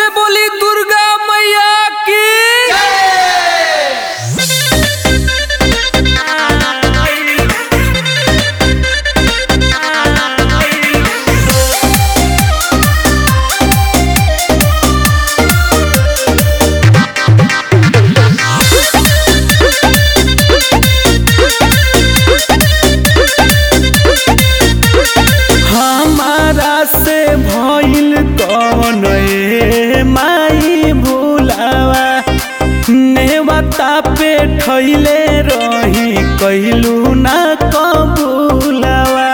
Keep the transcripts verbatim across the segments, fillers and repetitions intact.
से बोली दुर्गा मैया की भइल कौन ए माई भुलावा नेवता पे ठइले रही कइलू ना कबूलावा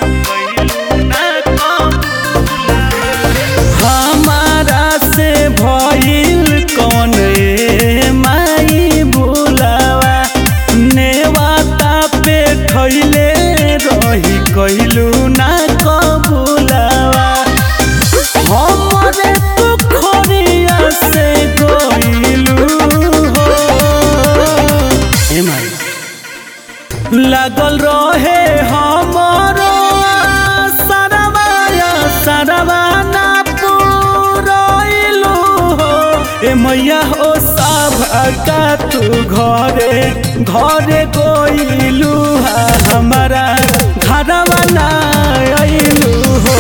हमारा से भइल कौन ए माई भुलावा नेवता पे ठइले रही कइलू ना कबूलावा हमरे तू खोरिया से गइलू हो ए माई लागल रहे हमरो सरवाया सरवा ना पुरइलू हो ए मैया हो सब का तू घरे घरे गइलू हमारा घरवा ना अइलू हो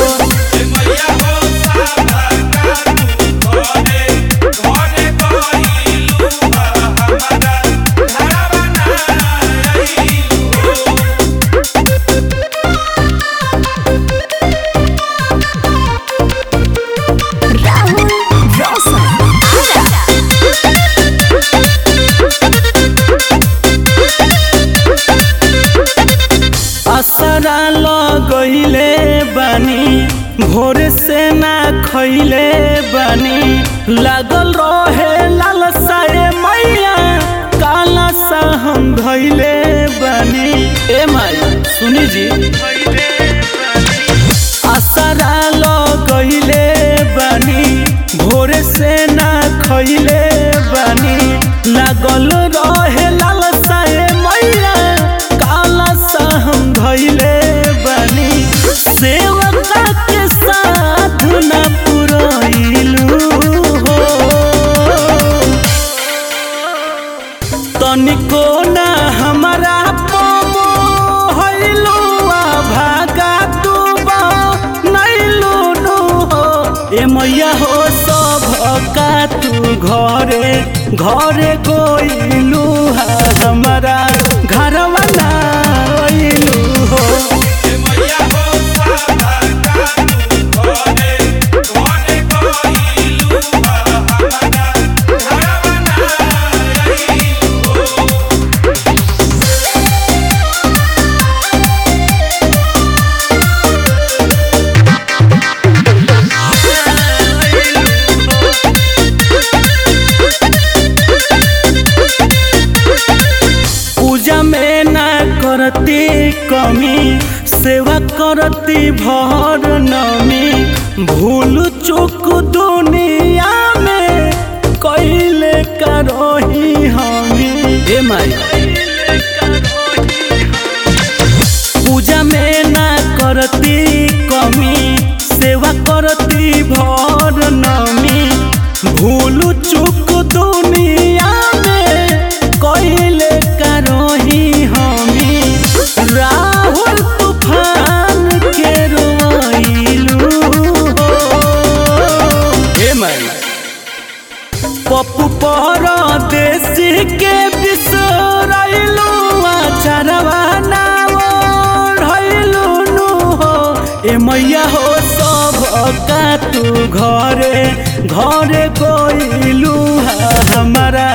असरा लगइले बानी भोर से ना खइले बानी लागल रहे लालसा ए मैया काला सा हम धइले बानी ए माई सुनी जी असरा लगइले बानी भोर से ना खइले बानी लागल रहे लालसा ए मैया काला सा हम धइले बानी सेवका के साथ ना पुरइलू हो तनिको ना हमारा पमो हइलू भागा दुबा नइलू नु हो ए मैया हो सब का तू घरे घरे गइलू हमारा घरवा ना अइलू हो करती कमी सेवा करती भर नमी भूल चूक दुनिया में कइले करही हमी ए माई पूजा में ना करती कमी सेवा करती भर नमी भूल चूक दुनिया में कइले करही हमी राहुल तूफान के रोइलू हो ए माई पप्पू परदेसी के बिसरइलू चरवा ना ओढ़इलू नु हो ए मैया हो सब का तू घरे घरे गइलू हमारा